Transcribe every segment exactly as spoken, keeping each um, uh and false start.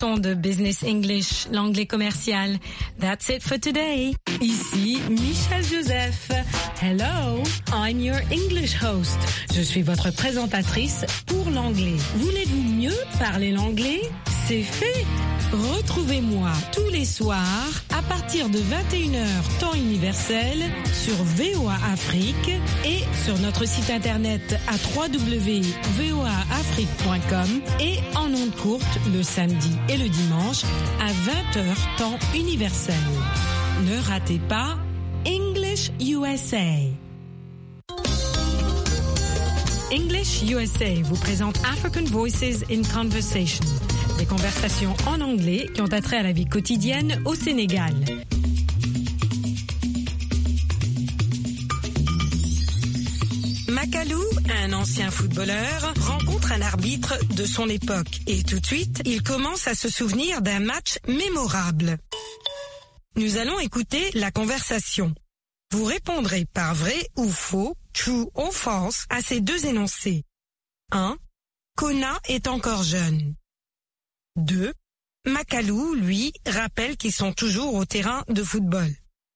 Ton de Business English, l'anglais commercial. That's it for today. Ici, Michelle Joseph. Hello, I'm your English host. Je suis votre présentatrice pour l'anglais. Voulez-vous mieux parler l'anglais? C'est fait. Retrouvez-moi tous les soirs à partir de vingt et une heures temps universel sur V O A Afrique et sur notre site internet à w w w point v o a afrique point com et en ondes courtes le samedi et le dimanche à vingt heures temps universel. Ne ratez pas English U S A. English U S A vous présente African Voices in Conversation, des conversations en anglais qui ont attrait à la vie quotidienne au Sénégal. Makalou, un ancien footballeur, rencontre un arbitre de son époque et tout de suite, il commence à se souvenir d'un match mémorable. Nous allons écouter la conversation. Vous répondrez par vrai ou faux, true ou false, à ces deux énoncés. un. Kona est encore jeune. deux. Makalou, lui, rappelle qu'ils sont toujours au terrain de football.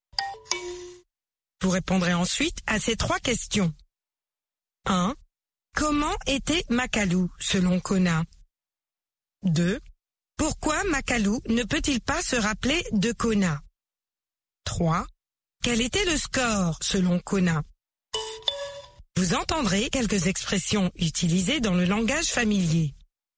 Vous répondrez ensuite à ces trois questions. un. Comment était Makalou, selon Kona? deux. Pourquoi Makalou ne peut-il pas se rappeler de Kona? trois. Quel était le score, selon Kona? Vous entendrez quelques expressions utilisées dans le langage familier.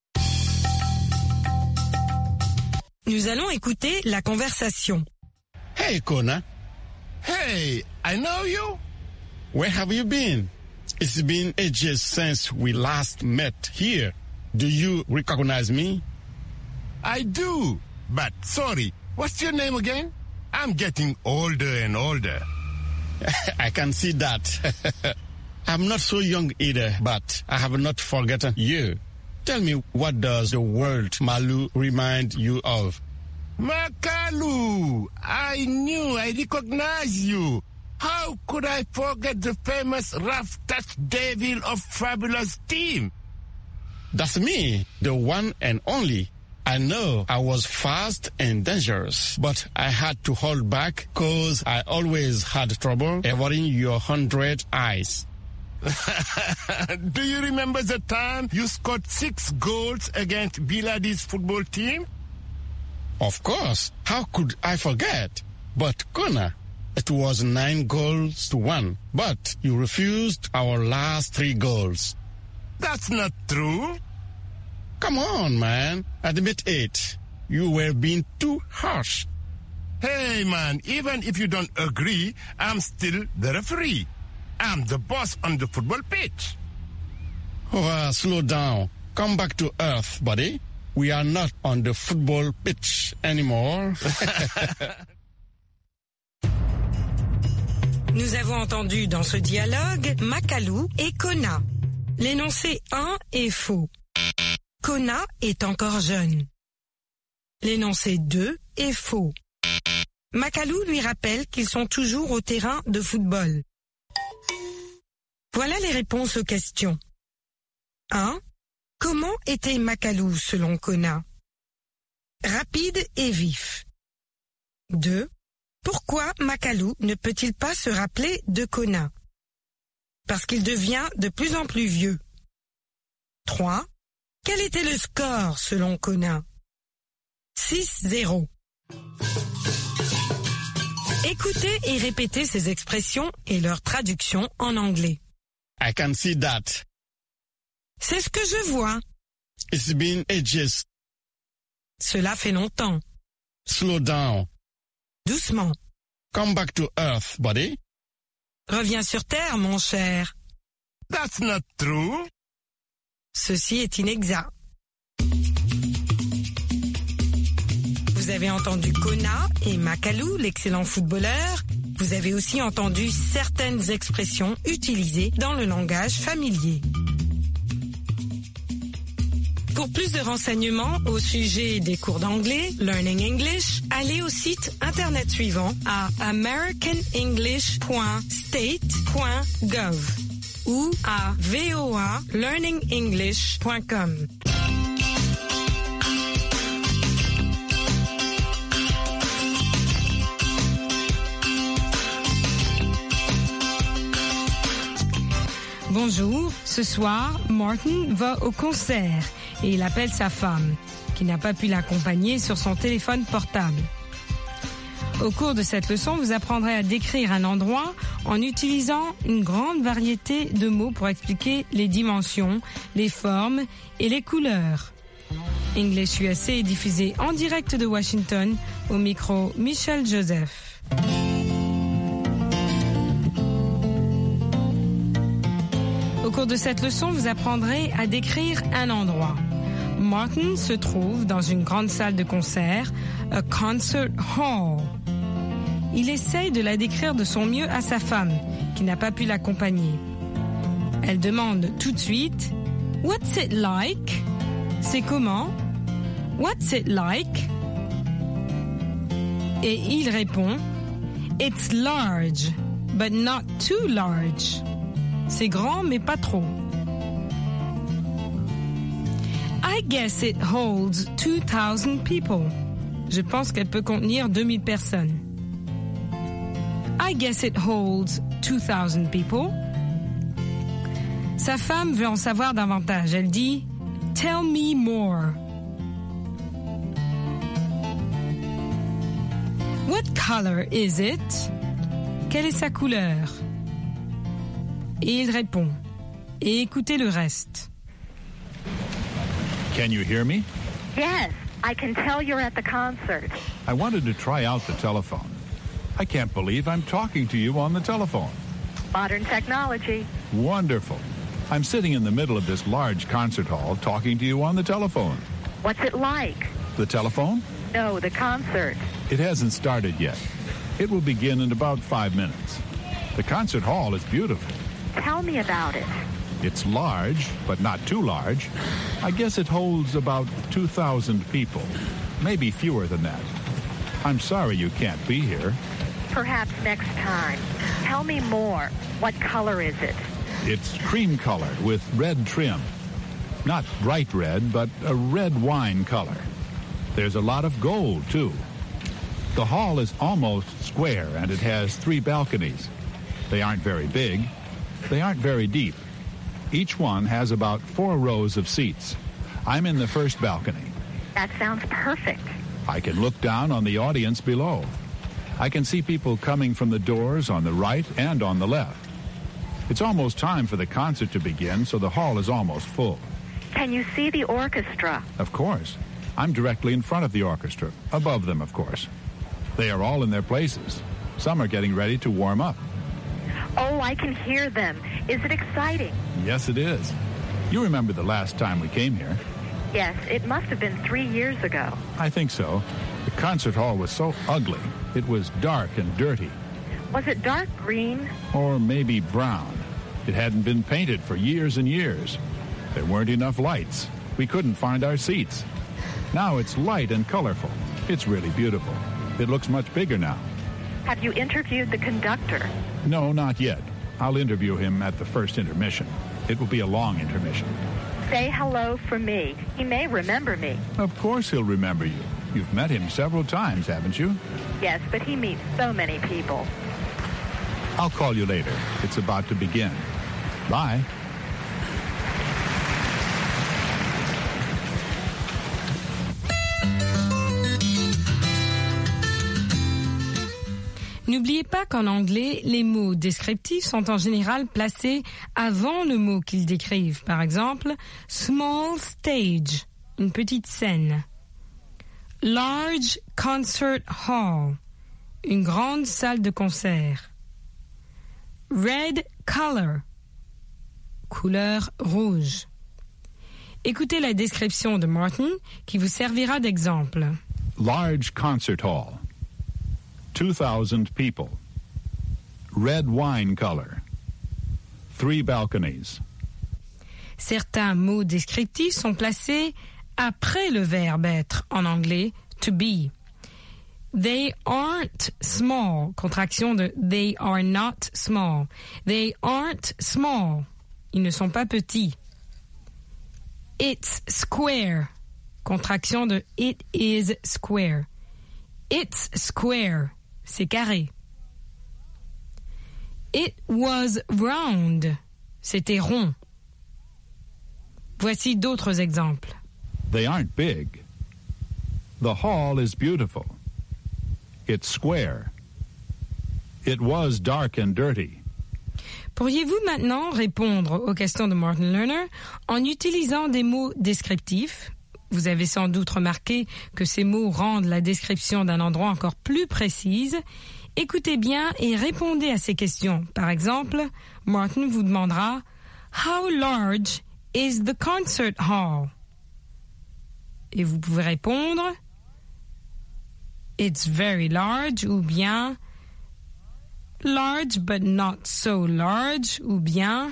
Nous allons écouter la conversation. Hey, Kona. Hey, I know you. Where have you been? It's been ages since we last met here. Do you recognize me? I do, but sorry, what's your name again? I'm getting older and older. I can see that. I'm not so young either, but I have not forgotten you. Tell me, what does the word Malu remind you of? Makalou! I knew I recognized you. How could I forget the famous rough touch devil of Fabulous Team? That's me, the one and only. I know I was fast and dangerous, but I had to hold back because I always had trouble avoiding your hundred eyes. Do you remember the time you scored six goals against Biladi's football team? Of course. How could I forget? But Kona, it was nine goals to one, but you refused our last three goals. That's not true. Come on, man. Admit it. You were being too harsh. Hey, man, even if you don't agree, I'm still the referee. I'm the boss on the football pitch. Oh, uh, slow down. Come back to earth, buddy. We are not on the football pitch anymore. Nous avons entendu dans ce dialogue Makalou et Kona. L'énoncé un est faux. Kona est encore jeune. L'énoncé deux est faux. Makalou lui rappelle qu'ils sont toujours au terrain de football. Voilà les réponses aux questions. un. Comment était Makalou selon Kona? Rapide et vif. deux. Pourquoi Makalou ne peut-il pas se rappeler de Kona? Parce qu'il devient de plus en plus vieux. trois. Quel était le score selon Kona? six zéro. Écoutez et répétez ces expressions et leur traduction en anglais. I can see that. C'est ce que je vois. It's been ages. Cela fait longtemps. Slow down. Doucement. Come back to earth, buddy. Reviens sur terre, mon cher. That's not true. Ceci est inexact. Vous avez entendu Kona et Makalou, l'excellent footballeur. Vous avez aussi entendu certaines expressions utilisées dans le langage familier. Pour plus de renseignements au sujet des cours d'anglais, Learning English, allez au site internet suivant à american english point state point gov ou à v o a learning english point com. Bonjour, ce soir, Martin va au concert et il appelle sa femme, qui n'a pas pu l'accompagner sur son téléphone portable. Au cours de cette leçon, vous apprendrez à décrire un endroit en utilisant une grande variété de mots pour expliquer les dimensions, les formes et les couleurs. English U S A est diffusé en direct de Washington, au micro Michel Joseph. Au cours de cette leçon, vous apprendrez à décrire un endroit. Martin se trouve dans une grande salle de concert, a concert hall. Il essaye de la décrire de son mieux à sa femme, qui n'a pas pu l'accompagner. Elle demande tout de suite « What's it like ?» C'est comment? What's it like? Et il répond It's large, but not too large. C'est grand, mais pas trop. I guess it holds two thousand people. Je pense qu'elle peut contenir deux mille personnes. I guess it holds two thousand people. Sa femme veut en savoir davantage. Elle dit Tell me more. What color is it? Quelle est sa couleur? Et il répond. Et écoutez le reste. Can you hear me? Yes, I can tell you're at the concert. I wanted to try out the telephone. I can't believe I'm talking to you on the telephone. Modern technology. Wonderful. I'm sitting in the middle of this large concert hall talking to you on the telephone. What's it like? The telephone? No, the concert. It hasn't started yet. It will begin in about five minutes. The concert hall is beautiful. Tell me about it. It's large, but not too large. I guess it holds about two thousand people, maybe fewer than that. I'm sorry you can't be here. Perhaps next time. Tell me more. What color is it? It's cream color with red trim. Not bright red, but a red wine color. There's a lot of gold, too. The hall is almost square, and it has three balconies. They aren't very big. They aren't very deep. Each one has about four rows of seats. I'm in the first balcony. That sounds perfect. I can look down on the audience below. I can see people coming from the doors on the right and on the left. It's almost time for the concert to begin, so the hall is almost full. Can you see the orchestra? Of course. I'm directly in front of the orchestra, above them, of course. They are all in their places. Some are getting ready to warm up. Oh, I can hear them. Is it exciting? Yes, it is. You remember the last time we came here? Yes, it must have been three years ago. I think so. The concert hall was so ugly. It was dark and dirty. Was it dark green? Or maybe brown. It hadn't been painted for years and years. There weren't enough lights. We couldn't find our seats. Now it's light and colorful. It's really beautiful. It looks much bigger now. Have you interviewed the conductor? No, not yet. I'll interview him at the first intermission. It will be a long intermission. Say hello for me. He may remember me. Of course he'll remember you. You've met him several times, haven't you? Yes, but he meets so many people. I'll call you later. It's about to begin. Bye. N'oubliez pas qu'en anglais, les mots descriptifs sont en général placés avant le mot qu'ils décrivent. Par exemple, small stage, une petite scène. Large concert hall, une grande salle de concert. Red color, couleur rouge. Écoutez la description de Martin qui vous servira d'exemple. Large concert hall. two thousand people. Red wine color. Three balconies. Certains mots descriptifs sont placés après le verbe être en anglais to be. They aren't small, contraction de they are not small. They aren't small. Ils ne sont pas petits. It's square, contraction de it is square. It's square, c'est carré. It was round, c'était rond. Voici d'autres exemples. They aren't big. The hall is beautiful. It's square. It was dark and dirty. Pourriez-vous maintenant répondre aux questions de Martin Lerner en utilisant des mots descriptifs? Vous avez sans doute remarqué que ces mots rendent la description d'un endroit encore plus précise. Écoutez bien et répondez à ces questions. Par exemple, Martin vous demandera « How large is the concert hall? » Et vous pouvez répondre « It's very large » ou bien « Large but not so large » ou bien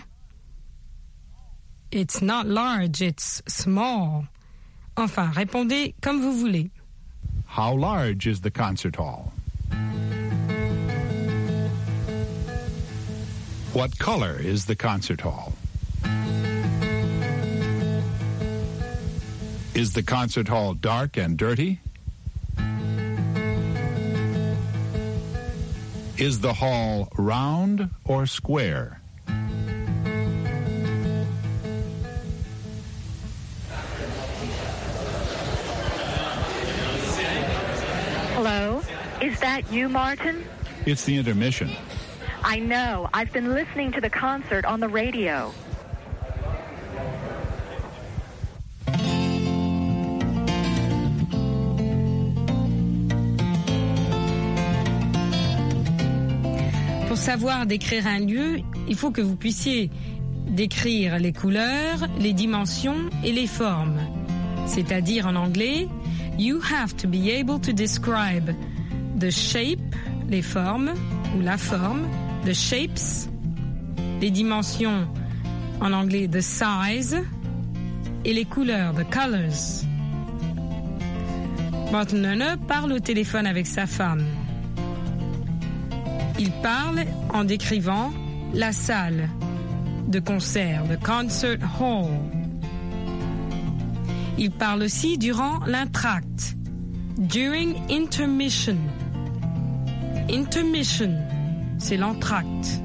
« It's not large, it's small ». Enfin, répondez comme vous voulez. How large is the concert hall? What color is the concert hall? Is the concert hall dark and dirty? Is the hall round or square? Hello? Is that you, Martin? It's the intermission. I know. I've been listening to the concert on the radio. Pour savoir décrire un lieu, il faut que vous puissiez décrire les couleurs, les dimensions et les formes. C'est-à-dire en anglais, you have to be able to describe the shape, les formes ou la forme, the shapes, les dimensions en anglais the size et les couleurs the colors. Martin Lerner parle au téléphone avec sa femme. Il parle en décrivant la salle de concert, the concert hall. Il parle aussi durant l'entracte, during intermission. Intermission, c'est l'entracte.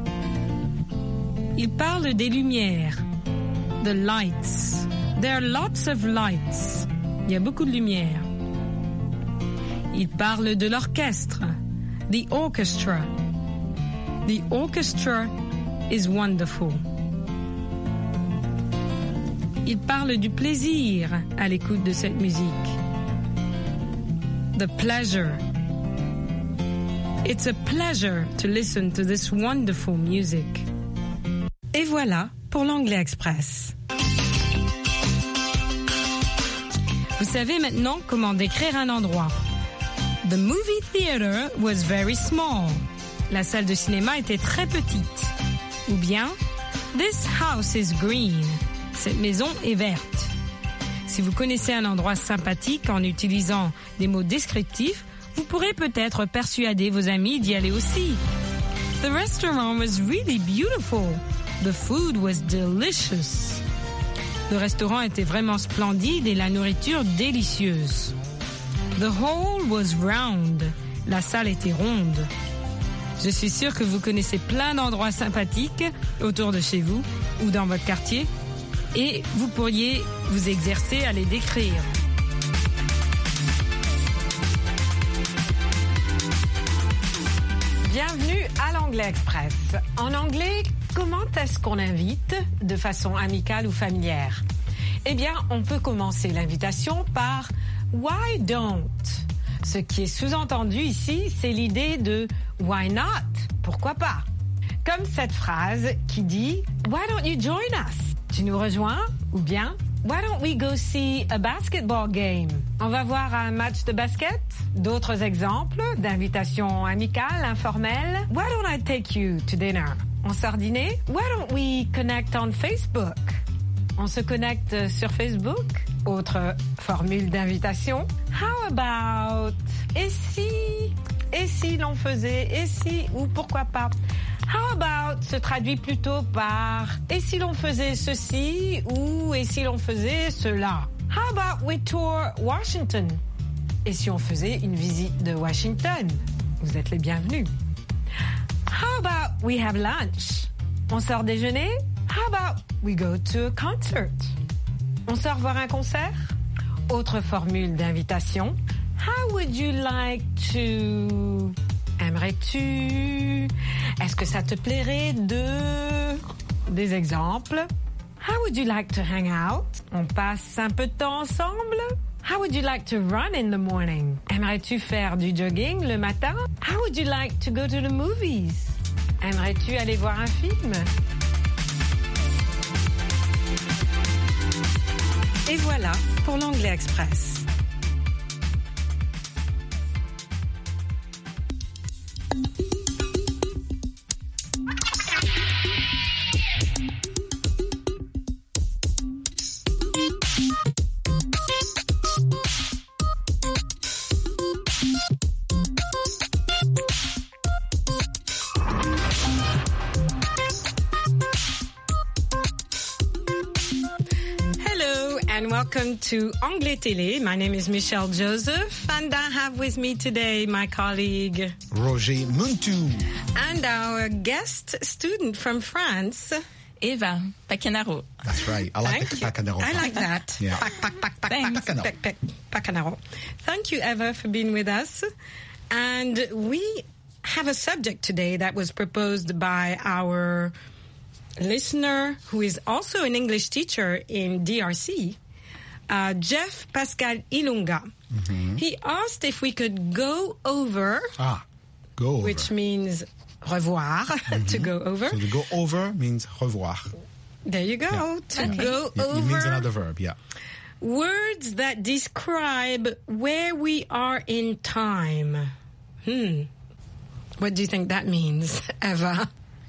Il parle des lumières, the lights. There are lots of lights. Il y a beaucoup de lumière. Il parle de l'orchestre, the orchestra. The orchestra is wonderful. Il parle du plaisir à l'écoute de cette musique. The pleasure. It's a pleasure to listen to this wonderful music. Et voilà pour l'Anglais Express. Vous savez maintenant comment décrire un endroit. The movie theater was very small. La salle de cinéma était très petite. Ou bien, this house is green. Cette maison est verte. Si vous connaissez un endroit sympathique en utilisant des mots descriptifs, vous pourrez peut-être persuader vos amis d'y aller aussi. The restaurant was really beautiful. The food was delicious. Le restaurant était vraiment splendide et la nourriture délicieuse. The hall was round. La salle était ronde. Je suis sûre que vous connaissez plein d'endroits sympathiques autour de chez vous ou dans votre quartier et vous pourriez vous exercer à les décrire. Bienvenue à l'Anglais Express. En anglais, comment est-ce qu'on invite de façon amicale ou familière? Eh bien, on peut commencer l'invitation par « Why don't ?» Ce qui est sous-entendu ici, c'est l'idée de « Why not ?» Pourquoi pas? Comme cette phrase qui dit « Why don't you join us ?» Tu nous rejoins? Ou bien « Why don't we go see a basketball game ?» On va voir un match de basket? D'autres exemples d'invitations amicales, informelles. « Why don't I take you to dinner ?» On sort dîner? « Why don't we connect on Facebook ?» On se connecte sur Facebook? Autre formule d'invitation. « How about ?» Et si? Et si l'on faisait? Et si? Ou pourquoi pas? How about se traduit plutôt par et si l'on faisait ceci ou et si l'on faisait cela. How about we tour Washington? Et si on faisait une visite de Washington? Vous êtes les bienvenus. How about we have lunch? On sort déjeuner? How about we go to a concert? On sort voir un concert? Autre formule d'invitation. How would you like to... Aimerais-tu? Est-ce que ça te plairait de... Des exemples. How would you like to hang out? On passe un peu de temps ensemble? How would you like to run in the morning? Aimerais-tu faire du jogging le matin? How would you like to go to the movies? Aimerais-tu aller voir un film? Et voilà pour l'Anglais Express. Welcome to Anglais Télé. My name is Michelle Joseph, and I have with me today my colleague Roger Muntu, and our guest student from France, Eva Pacanaro. That's right. I like Thank the Pacanaro. I like that. Yeah. Pac, pac, pac, pac, pac, pac, pac, Pacanaro. Thank you, Eva, for being with us. And we have a subject today that was proposed by our listener, who is also an English teacher in D R C, uh, Jeff Pascal Ilunga. Mm-hmm. He asked if we could go over, ah, go over. which means revoir, mm-hmm. to go over. So to go over means revoir. There you go. Yeah. To okay. go yeah, over. It means another verb, yeah. Words that describe where we are in time. Hmm. What do you think that means, Eva?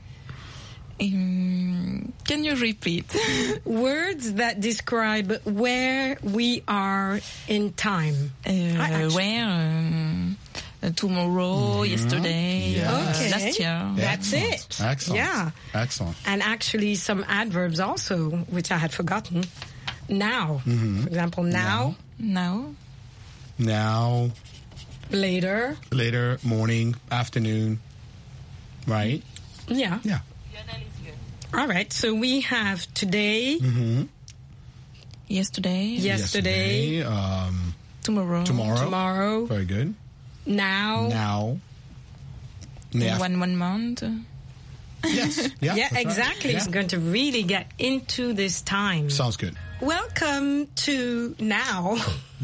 Um, can you repeat? Words that describe where we are in time. Uh, where? Um, uh, tomorrow, mm-hmm. yesterday, yeah. uh, okay. last year. That's Excellent. it. Excellent. Yeah. Excellent. And actually some adverbs also, which I had forgotten. Now. Mm-hmm. For example, now. Now. Now. Later. Later, morning, afternoon. Right? Yeah. Yeah. All right. So we have today. Mm-hmm. Yesterday. Yesterday. Yesterday um, tomorrow. Tomorrow. Tomorrow. Very good. Now. Now. Yeah. One one month. Yes. Yeah, yeah, exactly. Right. It's Yeah. going to really get into this time. Sounds good. Welcome to now.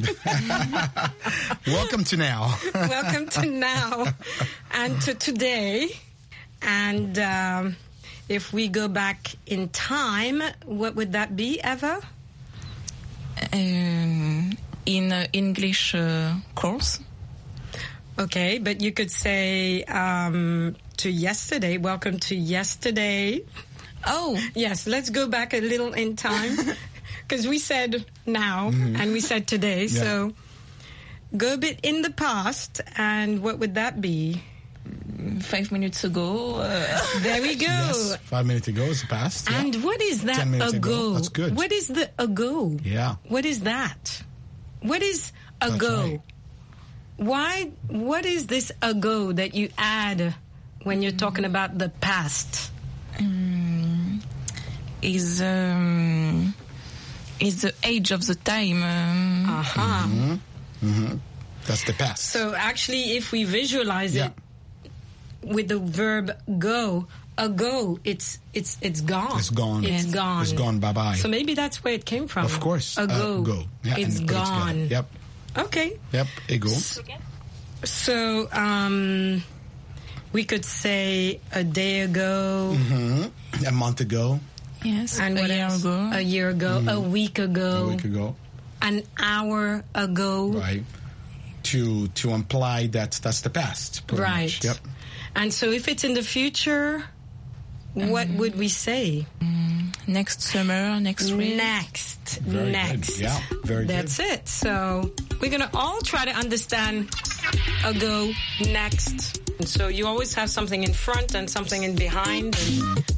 Welcome to now. Welcome to now and to today. And um, if we go back in time, what would that be, Eva? Um, in uh, English uh, course. Okay, but you could say um, to yesterday. Welcome to yesterday. Oh. Yes, let's go back a little in time. Because we said now mm-hmm. and we said today. Yeah. So go a bit in the past. And what would that be? Five minutes ago. Uh, there we go. Yes, five minutes ago is past. And yeah. what is that Ten minutes ago? ago. That's good. What is the ago? Yeah. What is that? What is ago? Right. Why? What is this ago that you add when you're talking about the past? Um, is um, is the age of the time. Um, uh-huh. Mm-hmm. Mm-hmm. That's the past. So actually, if we visualize yeah. it with the verb go, ago, it's it's it's gone. It's gone. It's yes. gone. It's gone. Bye bye. So maybe that's where it came from. Of course. Ago. Uh, go. Yeah, it's gone. It yep. Okay. Yep. Ego. So um, we could say a day ago. Mm-hmm. A month ago. Yes. And a what year else? ago. A year ago. Mm-hmm. A week ago. A week ago. An hour ago. Right. To to imply that that's the past. Right. Much. Yep. And so if it's in the future, um, what would we say? Um, next summer, next week. Next. Very next. Good. Yeah, very That's good. it. So we're going to all try to understand ago, next. And so you always have something in front and something in behind. And